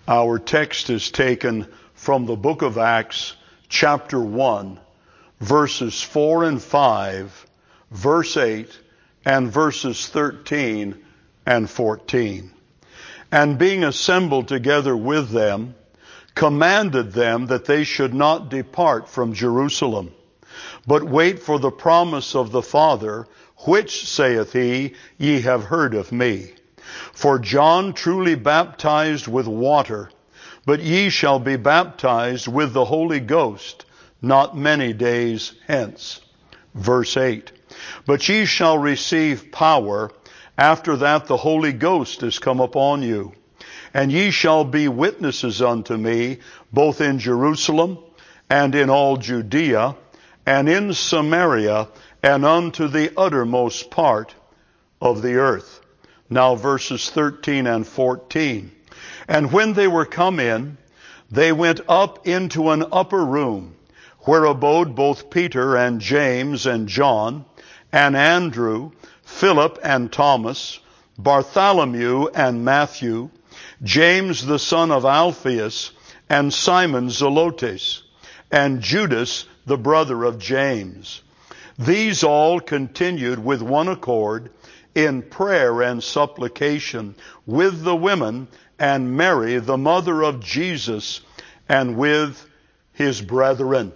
Our text is taken from the book of Acts, chapter 1, verses 4 and 5, verse 8, and verses 13 and 14. And being assembled together with them, commanded them that they should not depart from Jerusalem, but wait for the promise of the Father, which, saith he, ye have heard of me. For John truly baptized with water, but ye shall be baptized with the Holy Ghost not many days hence. Verse 8. But ye shall receive power, after that the Holy Ghost is come upon you. And ye shall be witnesses unto me, both in Jerusalem, and in all Judea, and in Samaria, and unto the uttermost part of the earth. Now verses 13 and 14. And when they were come in, they went up into an upper room, where abode both Peter and James and John, and Andrew, Philip and Thomas, Bartholomew and Matthew, James the son of Alphaeus, and Simon Zelotes, and Judas the brother of James. These all continued with one accord in prayer and supplication with the women and Mary, the mother of Jesus, and with his brethren.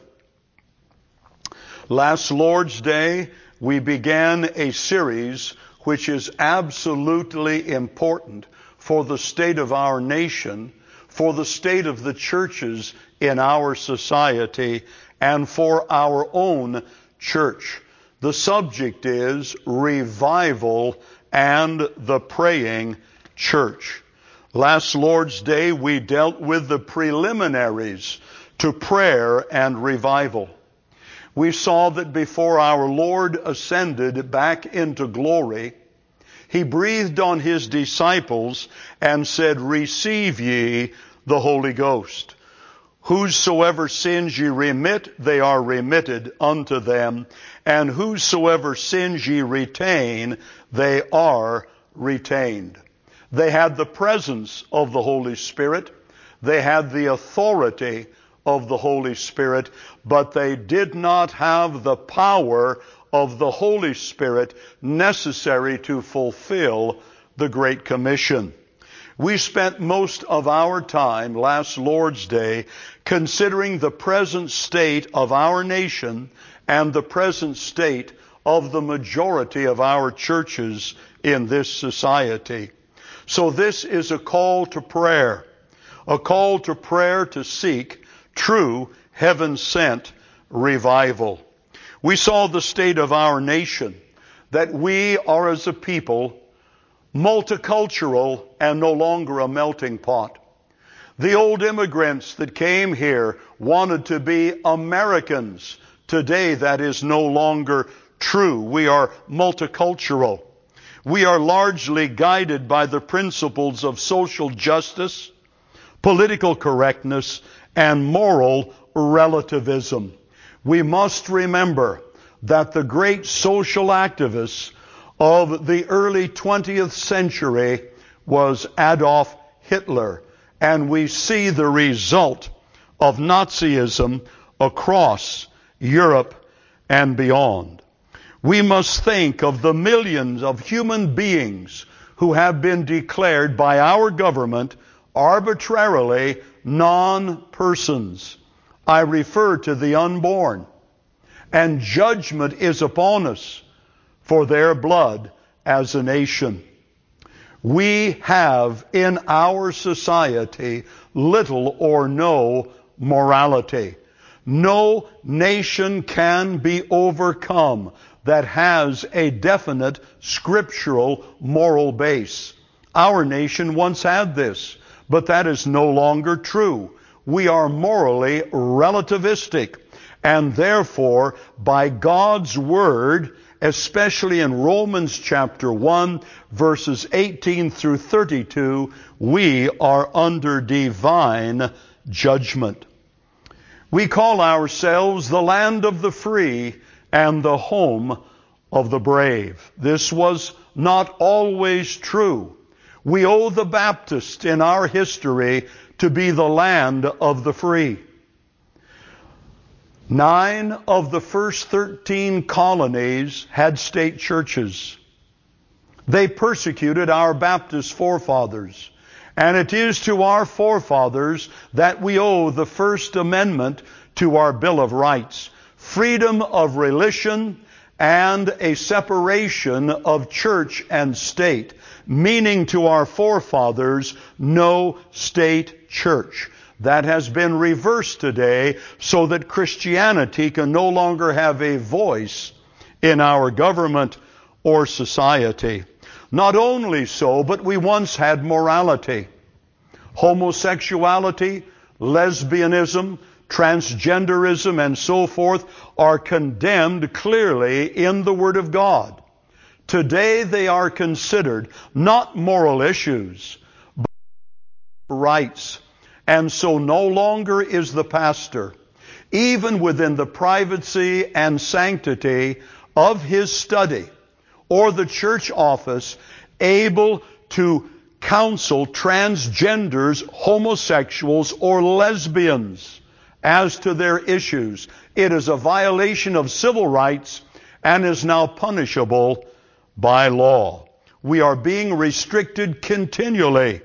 Last Lord's Day, we began a series which is absolutely important for the state of our nation, for the state of the churches in our society, and for our own church. The subject is revival and the praying church. Last Lord's Day, we dealt with the preliminaries to prayer and revival. We saw that before our Lord ascended back into glory, he breathed on his disciples and said, "Receive ye the Holy Ghost. Whosoever sins ye remit, they are remitted unto them. And whosoever sins ye retain, they are retained." They had the presence of the Holy Spirit. They had the authority of the Holy Spirit, but they did not have the power of the Holy Spirit necessary to fulfill the Great Commission. We spent most of our time last Lord's Day considering the present state of our nation and the present state of the majority of our churches in this society. So this is a call to prayer to seek true heaven-sent revival. We saw the state of our nation, that we are as a people multicultural and no longer a melting pot. The old immigrants that came here wanted to be Americans. Today that is no longer true. We are multicultural. We are largely guided by the principles of social justice, political correctness, and moral relativism. We must remember that the great social activist of the early 20th century was Adolf Hitler, and we see the result of Nazism across Europe and beyond. We must think of the millions of human beings who have been declared by our government arbitrarily non-persons. I refer to the unborn. And judgment is upon us for their blood as a nation. We have in our society little or no morality. No nation can be overcome that has a definite scriptural moral base. Our nation once had this, but that is no longer true. We are morally relativistic, and therefore, by God's Word, especially in Romans chapter 1, verses 18 through 32, we are under divine judgment. We call ourselves the land of the free and the home of the brave. This was not always true. We owe the Baptist in our history to be the land of the free. 9 of the first 13 colonies had state churches. They persecuted our Baptist forefathers. And it is to our forefathers that we owe the First Amendment to our Bill of Rights. Freedom of religion and a separation of church and state, meaning to our forefathers, no state church. That has been reversed today so that Christianity can no longer have a voice in our government or society. Not only so, but we once had morality. Homosexuality, lesbianism, transgenderism, and so forth are condemned clearly in the Word of God. Today they are considered not moral issues, but rights. And so no longer is the pastor, even within the privacy and sanctity of his study or the church office, able to counsel transgenders, homosexuals, or lesbians as to their issues. It is a violation of civil rights and is now punishable by law. We are being restricted continually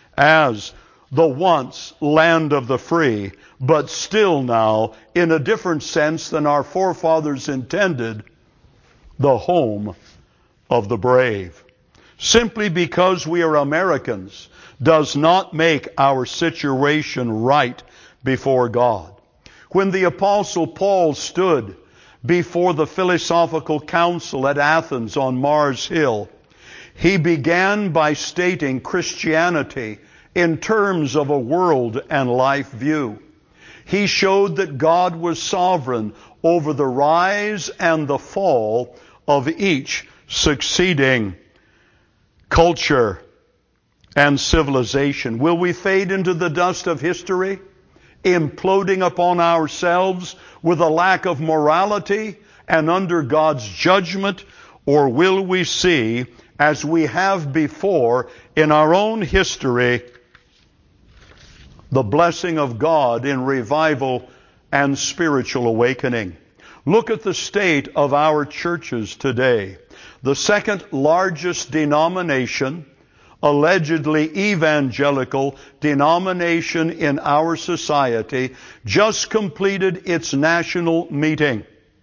as the once land of the free, but still now, in a different sense than our forefathers intended, the home of the brave. Simply because we are Americans does not make our situation right before God. When the Apostle Paul stood before the Philosophical Council at Athens on Mars Hill, he began by stating Christianity in terms of a world and life view. He showed that God was sovereign over the rise and the fall of each succeeding culture and civilization. Will we fade into the dust of history, imploding upon ourselves with a lack of morality and under God's judgment? Or will we see, as we have before in our own history, the blessing of God in revival and spiritual awakening? Look at the state of our churches today. The second largest denomination, allegedly evangelical denomination in our society, just completed its national meeting,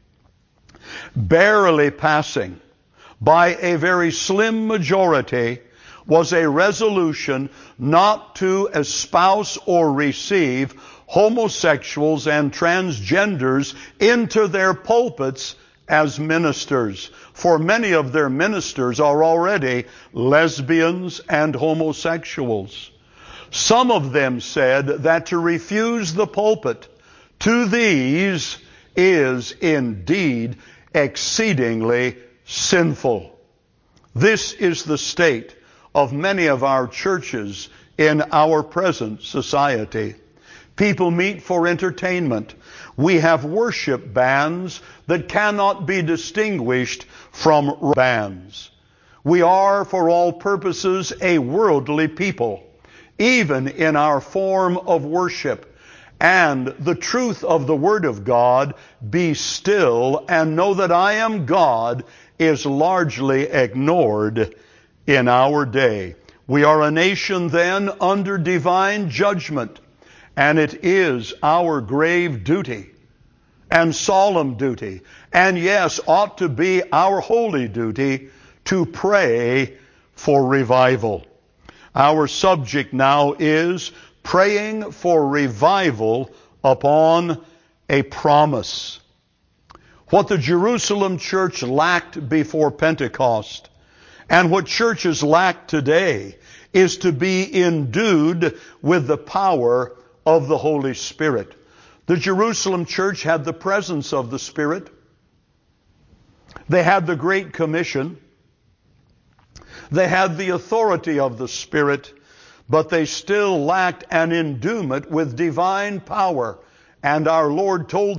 barely passing by a very slim majority was a resolution not to espouse or receive homosexuals and transgenders into their pulpits as ministers. For many of their ministers are already lesbians and homosexuals. Some of them said that to refuse the pulpit to these is indeed exceedingly sinful. This is the state of many of our churches in our present society. People meet for entertainment. We have worship bands that cannot be distinguished from bands. We are, for all purposes, a worldly people, even in our form of worship. And the truth of the Word of God, be still and know that I am God, is largely ignored in our day. We are a nation then under divine judgment, and it is our grave duty and solemn duty, and yes, ought to be our holy duty, to pray for revival. Our subject now is praying for revival upon a promise. What the Jerusalem church lacked before Pentecost, and what churches lack today, is to be endued with the power of the Holy Spirit. The Jerusalem church had the presence of the Spirit. They had the Great Commission. They had the authority of the Spirit, but they still lacked an endowment with divine power. And our Lord told them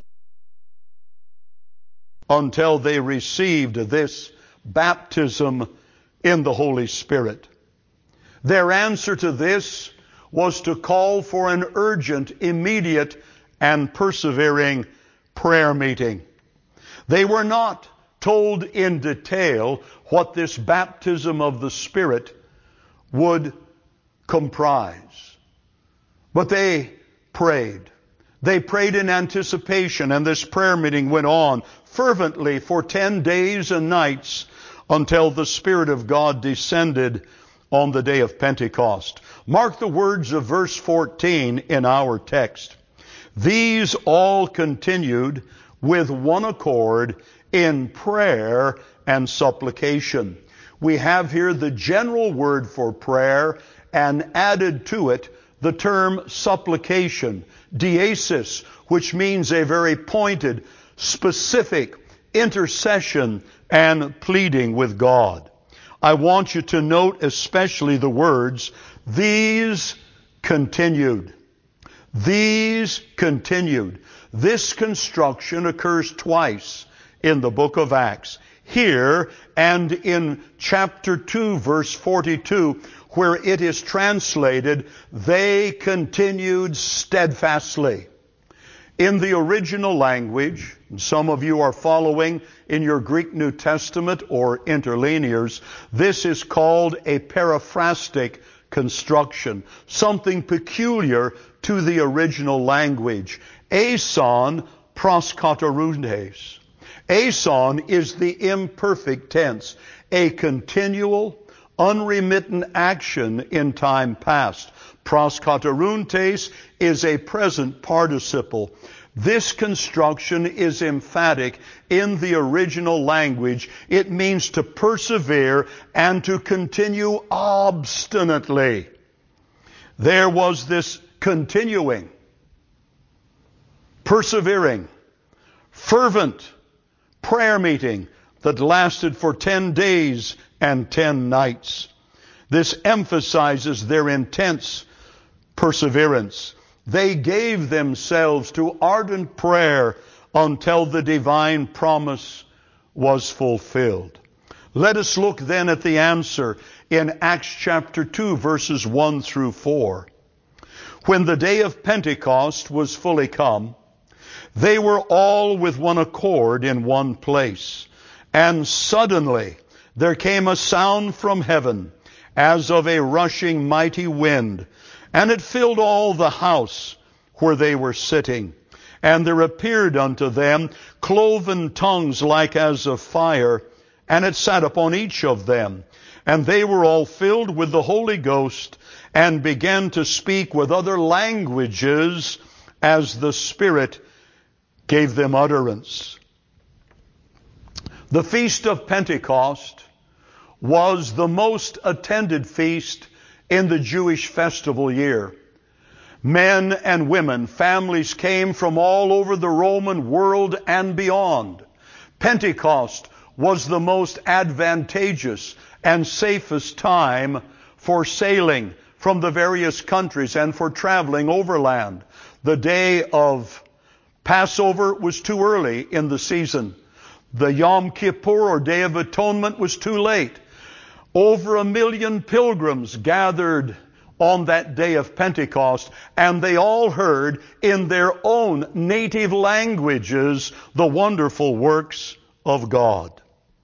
until they received this baptism in the Holy Spirit. Their answer to this was to call for an urgent, immediate, and persevering prayer meeting. They were not told in detail what this baptism of the Spirit would comprise. But they prayed. They prayed in anticipation, and this prayer meeting went on fervently for 10 days and nights until the Spirit of God descended on the day of Pentecost. Mark the words of verse 14 in our text. These all continued with one accord in prayer and supplication. We have here the general word for prayer and added to it the term supplication, diesis, which means a very pointed, specific intercession and pleading with God. I want you to note especially the words, these continued. These continued. This construction occurs twice in the book of Acts. Here and in chapter 2, verse 42, where it is translated, they continued steadfastly. In the original language, some of you are following in your Greek New Testament or interlinears, this is called a periphrastic construction, something peculiar to the original language. Ason proskateruntes. Ason is the imperfect tense, a continual, unremittent action in time past. Proskateruntes is a present participle. This construction is emphatic in the original language. It means to persevere and to continue obstinately. There was this continuing, persevering, fervent prayer meeting that lasted for 10 days and 10 nights. This emphasizes their intense perseverance. They gave themselves to ardent prayer until the divine promise was fulfilled. Let us look then at the answer in Acts chapter 2, verses 1 through 4. When the day of Pentecost was fully come, they were all with one accord in one place. And suddenly there came a sound from heaven, as of a rushing mighty wind, and it filled all the house where they were sitting. And there appeared unto them cloven tongues like as of fire, and it sat upon each of them. And they were all filled with the Holy Ghost, and began to speak with other languages as the Spirit gave them utterance. The Feast of Pentecost was the most attended feast in the Jewish festival year. Men and women, families came from all over the Roman world and beyond. Pentecost was the most advantageous and safest time for sailing from the various countries and for traveling overland. The day of Passover was too early in the season. The Yom Kippur, or Day of Atonement, was too late. Over 1 million pilgrims gathered on that day of Pentecost, and they all heard in their own native languages the wonderful works of God.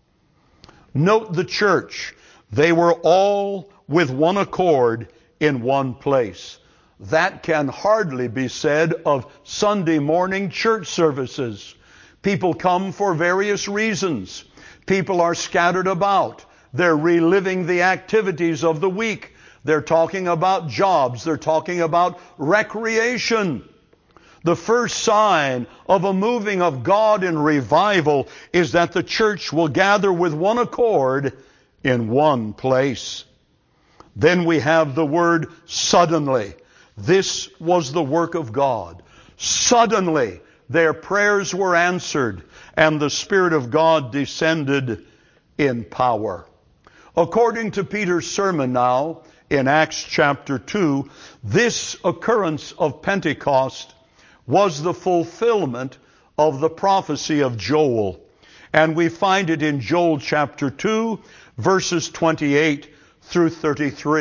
Note the church. They were all with one accord in one place. That can hardly be said of Sunday morning church services. People come for various reasons. People are scattered about. They're reliving the activities of the week. They're talking about jobs. They're talking about recreation. The first sign of a moving of God in revival is that the church will gather with one accord in one place. Then we have the word suddenly. This was the work of God. Suddenly, their prayers were answered, and the Spirit of God descended in power. According to Peter's sermon now, in Acts chapter 2, this occurrence of Pentecost was the fulfillment of the prophecy of Joel. And we find it in Joel chapter 2, verses 28 through 33.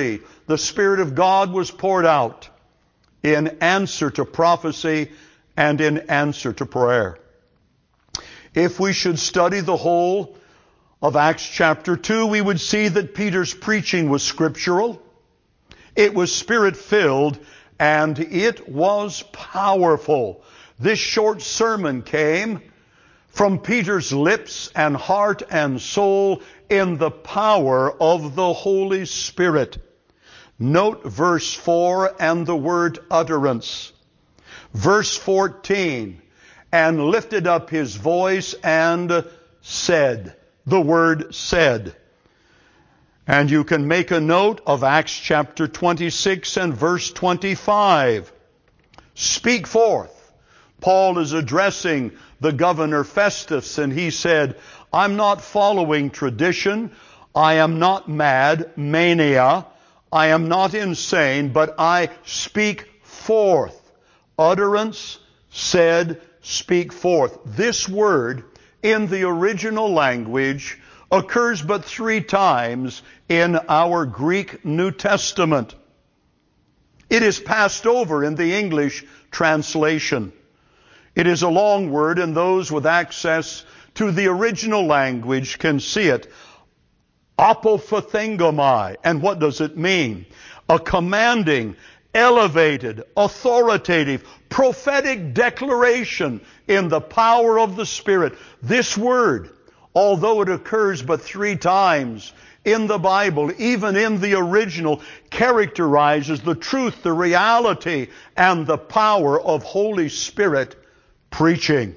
the Spirit of God was poured out in answer to prophecy and in answer to prayer. If we should study the whole of Acts chapter 2, we would see that Peter's preaching was scriptural, it was Spirit-filled, and it was powerful. This short sermon came from Peter's lips and heart and soul in the power of the Holy Spirit. Note verse 4 and the word utterance. Verse 14, and lifted up his voice and said. The word said. And you can make a note of Acts chapter 26 and verse 25. Speak forth. Paul is addressing the governor Festus, and he said, I'm not following tradition. I am not mad, mania. I am not insane, but I speak forth. Utterance, said, speak forth. This word in the original language occurs but 3 times in our Greek New Testament. It is passed over in the English translation. It is a long word, and those with access to the original language can see it. Apophthegomai. And what does it mean? A commanding, elevated, authoritative, prophetic declaration in the power of the Spirit. This word, although it occurs but 3 times in the Bible, even in the original, characterizes the truth, the reality, and the power of Holy Spirit preaching.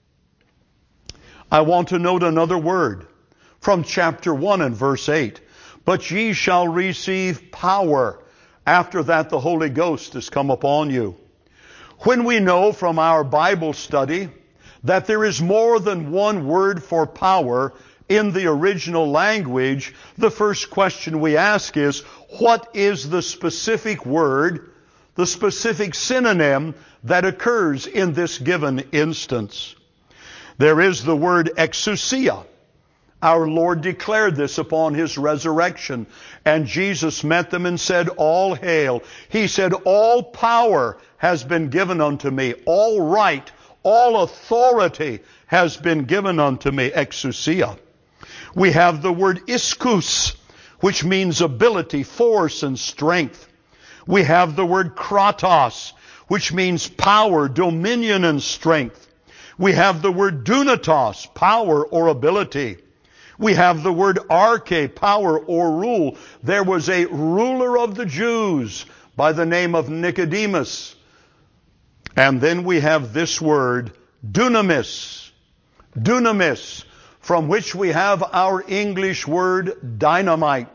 I want to note another word from chapter 1 and verse 8. But ye shall receive power. After that the Holy Ghost has come upon you. When we know from our Bible study that there is more than one word for power in the original language, the first question we ask is, what is the specific word, the specific synonym that occurs in this given instance? There is the word exousia. Our Lord declared this upon His resurrection, and Jesus met them and said, all hail. He said, all power has been given unto me. All right, all authority has been given unto me. Exousia. We have the word ischus, which means ability, force, and strength. We have the word kratos, which means power, dominion, and strength. We have the word dunatos, power or ability. We have the word arche, power or rule. There was a ruler of the Jews by the name of Nicodemus. And then we have this word, dunamis. Dunamis, from which we have our English word dynamite.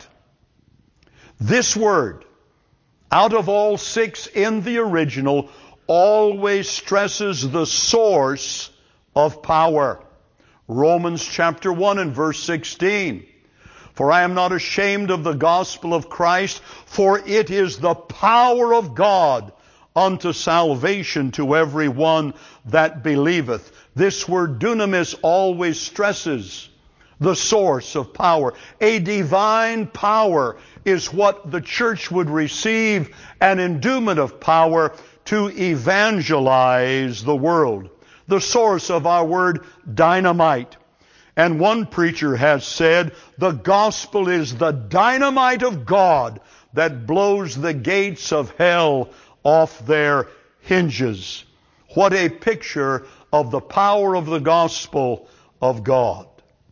This word, out of all 6 in the original, always stresses the source of power. Romans chapter 1 and verse 16. For I am not ashamed of the gospel of Christ, for it is the power of God unto salvation to every one that believeth. This word dunamis always stresses the source of power. A divine power is what the church would receive, an endowment of power to evangelize the world. The source of our word dynamite. And one preacher has said, the gospel is the dynamite of God that blows the gates of hell off their hinges. What a picture of the power of the gospel of God.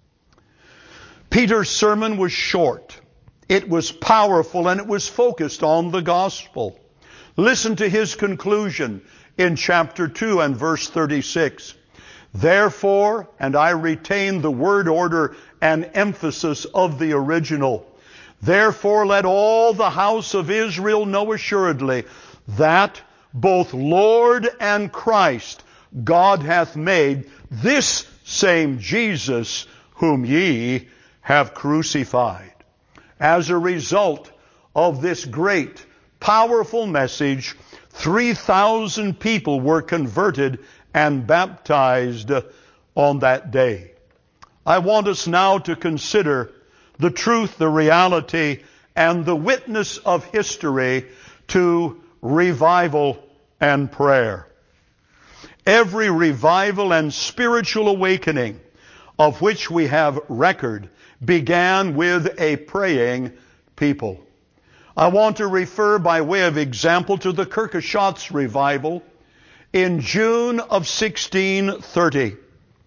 Peter's sermon was short. It was powerful, and it was focused on the gospel. Listen to his conclusion in chapter 2 and verse 36. Therefore, and I retain the word order and emphasis of the original, therefore let all the house of Israel know assuredly that both Lord and Christ God hath made, this same Jesus whom ye have crucified. As a result of this great, powerful message, 3,000 people were converted and baptized on that day. I want us now to consider the truth, the reality, and the witness of history to revival and prayer. Every revival and spiritual awakening of which we have record began with a praying people. I want to refer by way of example to the Kirkeshots revival in June of 1630.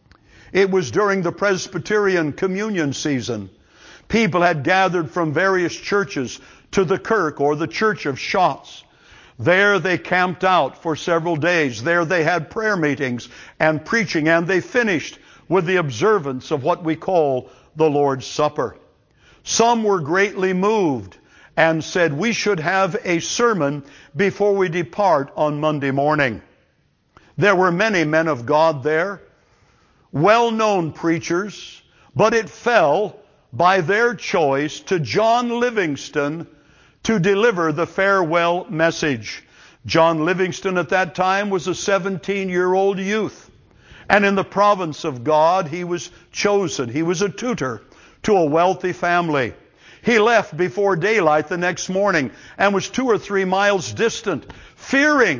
It was during the Presbyterian communion season. People had gathered from various churches to the Kirk or the Church of Shotts. There they camped out for several days. There they had prayer meetings and preaching, and they finished with the observance of what we call the Lord's Supper. Some were greatly moved and said we should have a sermon before we depart on Monday morning. There were many men of God there, well-known preachers, but it fell by their choice to John Livingston to deliver the farewell message. John Livingston at that time was a 17-year-old youth. And in the province of God, he was chosen. He was a tutor to a wealthy family. He left before daylight the next morning and was 2 or 3 miles distant, fearing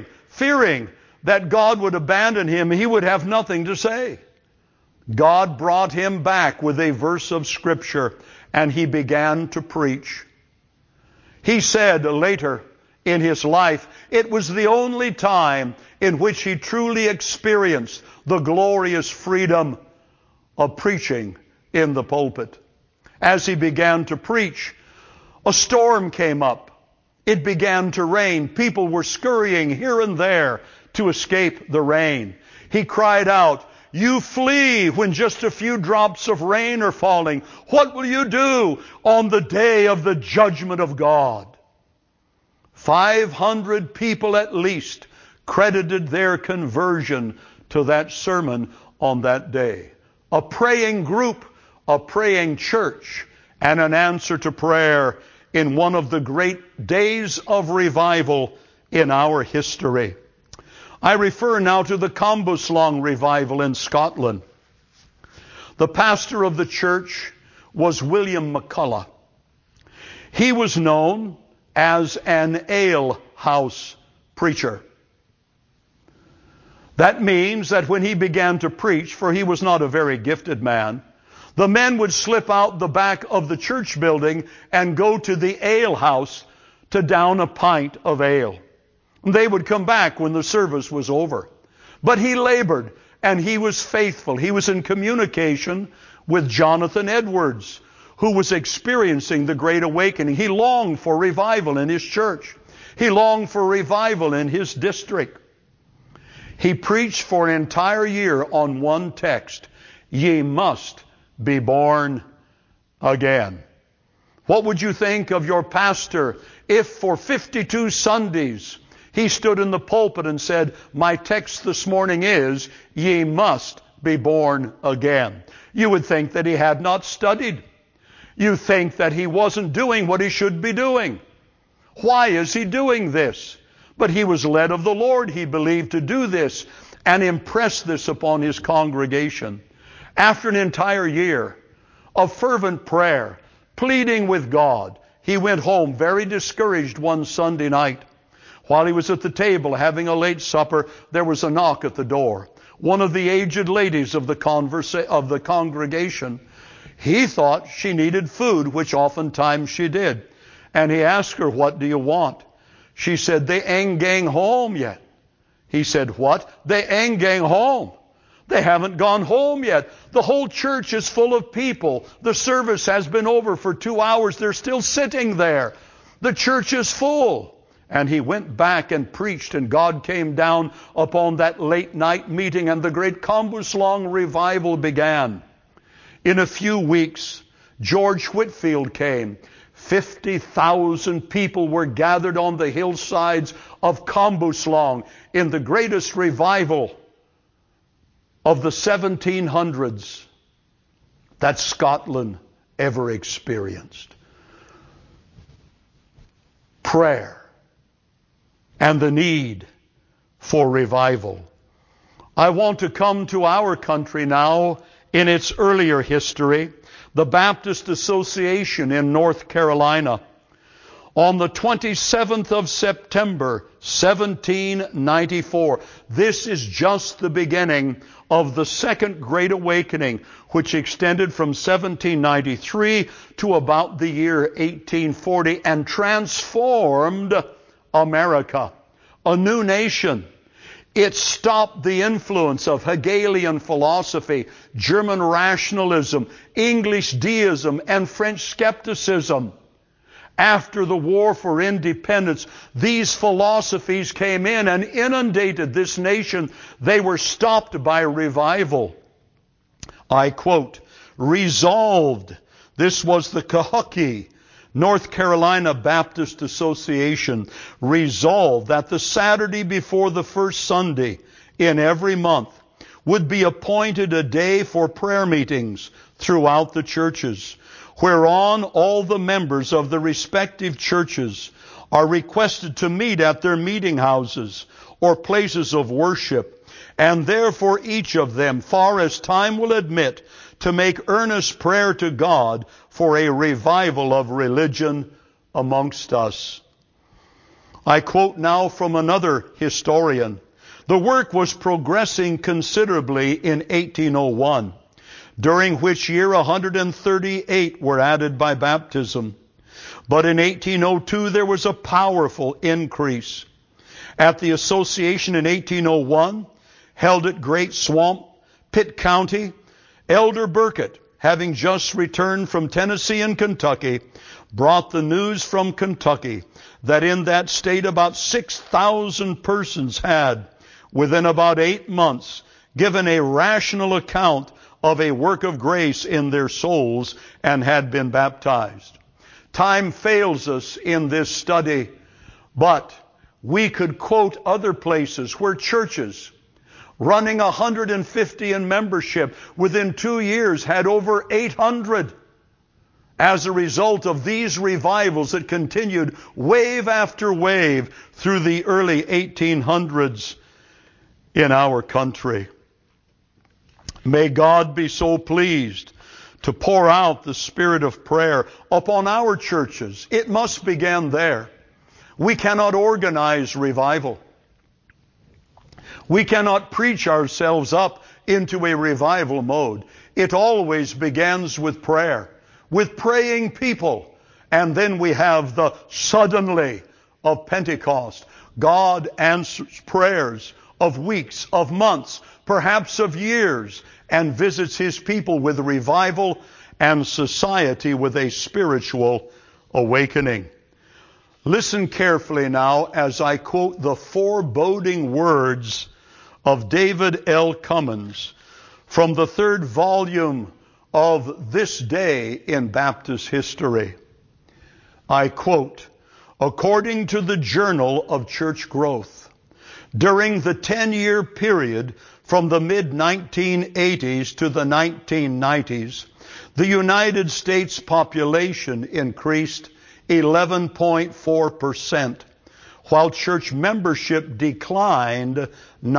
that God would abandon him. He would have nothing to say. God brought him back with a verse of Scripture, and he began to preach. He said later in his life, it was the only time in which he truly experienced the glorious freedom of preaching in the pulpit. As he began to preach, a storm came up. It began to rain. People were scurrying here and there to escape the rain. He cried out, "You flee when just a few drops of rain are falling. What will you do on the day of the judgment of God?" 500 people at least credited their conversion to that sermon on that day. A praying group, a praying church, and an answer to prayer in one of the great days of revival in our history. I refer now to the Cambuslang revival in Scotland. The pastor of the church was William McCullough. He was known as an alehouse preacher. That means that when he began to preach, for he was not a very gifted man, the men would slip out the back of the church building and go to the alehouse to down a pint of ale. They would come back when the service was over. But he labored and he was faithful. He was in communication with Jonathan Edwards, who was experiencing the Great Awakening. He longed for revival in his church. He longed for revival in his district. He preached for an entire year on one text: ye must be born again. What would you think of your pastor if for 52 Sundays he stood in the pulpit and said, my text this morning is, ye must be born again? You would think that he had not studied. You think that he wasn't doing what he should be doing. Why is he doing this? But he was led of the Lord, he believed, to do this and impress this upon his congregation. After an entire year of fervent prayer, pleading with God, he went home very discouraged one Sunday night. While he was at the table having a late supper, there was a knock at the door. One of the aged ladies of the congregation, he thought she needed food, which oftentimes she did. And he asked her, what do you want? She said, they ain't gang home yet. He said, what? They ain't gang home. They haven't gone home yet. The whole church is full of people. The service has been over for 2 hours. They're still sitting there. The church is full. And he went back and preached, and God came down upon that late night meeting, and the great Cambuslang revival began. In a few weeks, George Whitefield came. 50,000 people were gathered on the hillsides of Cambuslang in the greatest revival of the 1700s that Scotland ever experienced. Prayer and the need for revival. I want to come to our country now in its earlier history. The Baptist Association in North Carolina on the 27th of September, 1794. This is just the beginning of the Second Great Awakening, which extended from 1793 to about the year 1840 and transformed America, a new nation. It stopped the influence of Hegelian philosophy, German rationalism, English deism, and French skepticism. After the War for Independence, these philosophies came in and inundated this nation. They were stopped by revival. I quote, resolved, this was the Cohockie, North Carolina Baptist Association, resolved that the Saturday before the first Sunday in every month would be appointed a day for prayer meetings throughout the churches, whereon all the members of the respective churches are requested to meet at their meeting houses or places of worship, and therefore each of them, far as time will admit, to make earnest prayer to God for a revival of religion amongst us. I quote now from another historian. The work was progressing considerably in 1801. During which year 138 were added by baptism. But in 1802 there was a powerful increase. At the association in 1801, held at Great Swamp, Pitt County, Elder Burkett, having just returned from Tennessee and Kentucky, brought the news from Kentucky that in that state about 6,000 persons had, within about 8 months, given a rational account of a work of grace in their souls and had been baptized. Time fails us in this study, but we could quote other places where churches running 150 in membership within 2 years had over 800 as a result of these revivals that continued wave after wave through the early 1800s in our country. May God be so pleased to pour out the spirit of prayer upon our churches. It must begin there. We cannot organize revival. We cannot preach ourselves up into a revival mode. It always begins with prayer, with praying people. And then we have the suddenly of Pentecost. God answers prayers of weeks, of months, perhaps of years, and visits His people with revival and society with a spiritual awakening. Listen carefully now as I quote the foreboding words of David L. Cummins from the 3rd volume of This Day in Baptist History. I quote, according to the Journal of Church Growth, during the 10-year period from the mid-1980s to the 1990s, the United States population increased 11.4%, while church membership declined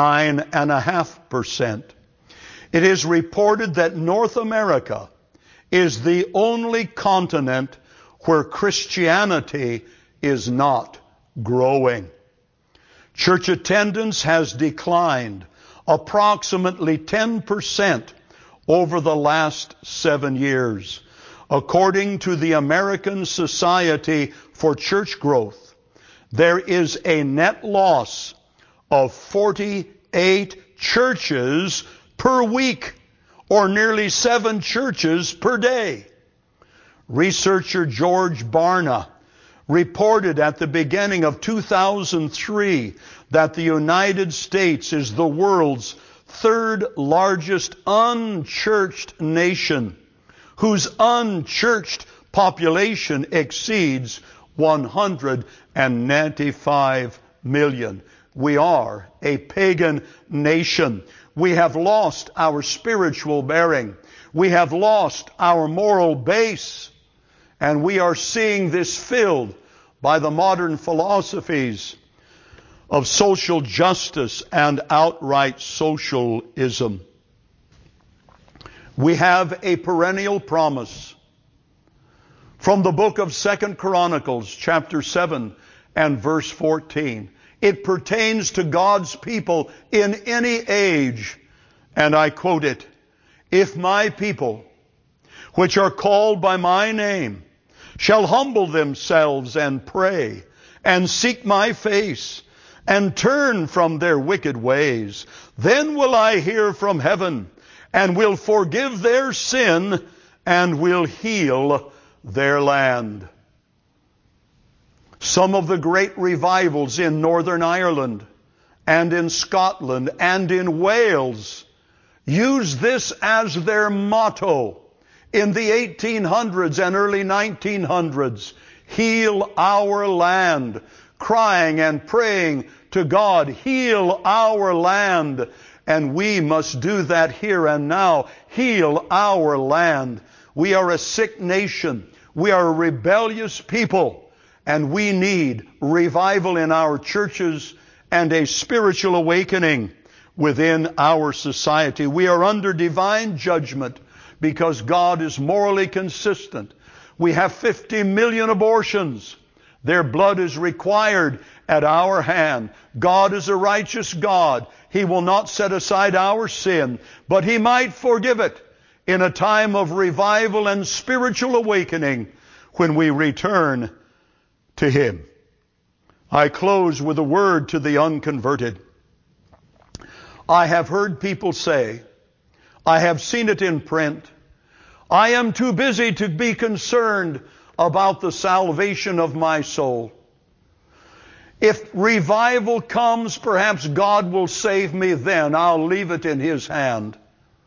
9.5%. It is reported that North America is the only continent where Christianity is not growing. Church attendance has declined approximately 10% over the last 7 years. According to the American Society for Church Growth, there is a net loss of 48 churches per week, or nearly 7 churches per day. Researcher George Barna reported at the beginning of 2003 that the United States is the world's 3rd largest unchurched nation, whose unchurched population exceeds 195 million. We are a pagan nation. We have lost our spiritual bearing. We have lost our moral base. And we are seeing this filled by the modern philosophies of social justice and outright socialism. We have a perennial promise from the book of 2 Chronicles, chapter 7 and verse 14. It pertains to God's people in any age. And I quote it, "If my people, which are called by my name, shall humble themselves and pray, and seek my face, and turn from their wicked ways, then will I hear from heaven, and will forgive their sin, and will heal their land." Some of the great revivals in Northern Ireland, and in Scotland, and in Wales use this as their motto. In the 1800s and early 1900s, "Heal our land," crying and praying to God, "Heal our land." And we must do that here and now. Heal our land. We are a sick nation. We are a rebellious people. And we need revival in our churches and a spiritual awakening within our society. We are under divine judgment because God is morally consistent. We have 50 million abortions. Their blood is required at our hand. God is a righteous God. He will not set aside our sin, but He might forgive it in a time of revival and spiritual awakening when we return to Him. I close with a word to the unconverted. I have heard people say, I have seen it in print, "I am too busy to be concerned about the salvation of my soul. If revival comes, perhaps God will save me then. I'll leave it in His hand."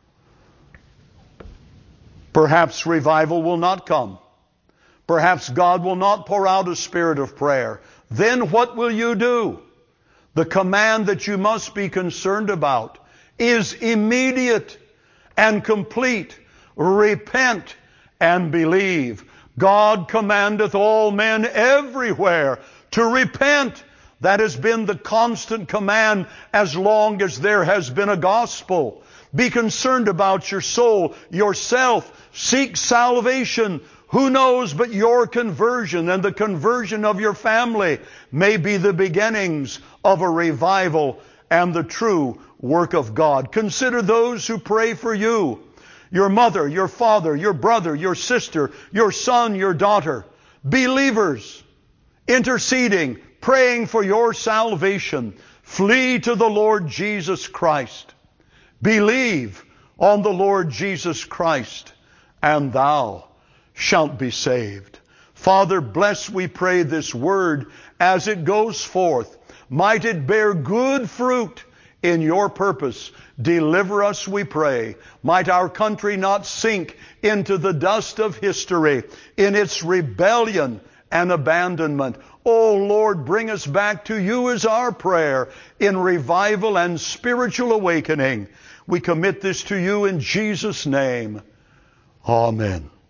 Perhaps revival will not come. Perhaps God will not pour out a spirit of prayer. Then what will you do? The command that you must be concerned about is immediate and complete. Repent and believe. God commandeth all men everywhere to repent. That has been the constant command as long as there has been a gospel. Be concerned about your soul, yourself. Seek salvation. Who knows but your conversion and the conversion of your family may be the beginnings of a revival and the true work of God. Consider those who pray for you. Your mother, your father, your brother, your sister, your son, your daughter. Believers interceding, praying for your salvation. Flee to the Lord Jesus Christ. Believe on the Lord Jesus Christ, and thou shalt be saved. Father, bless, we pray, this word as it goes forth. Might it bear good fruit in your purpose. Deliver us, we pray. Might our country not sink into the dust of history in its rebellion and abandonment. Oh Lord, bring us back to you is our prayer in revival and spiritual awakening. We commit this to you in Jesus' name. Amen.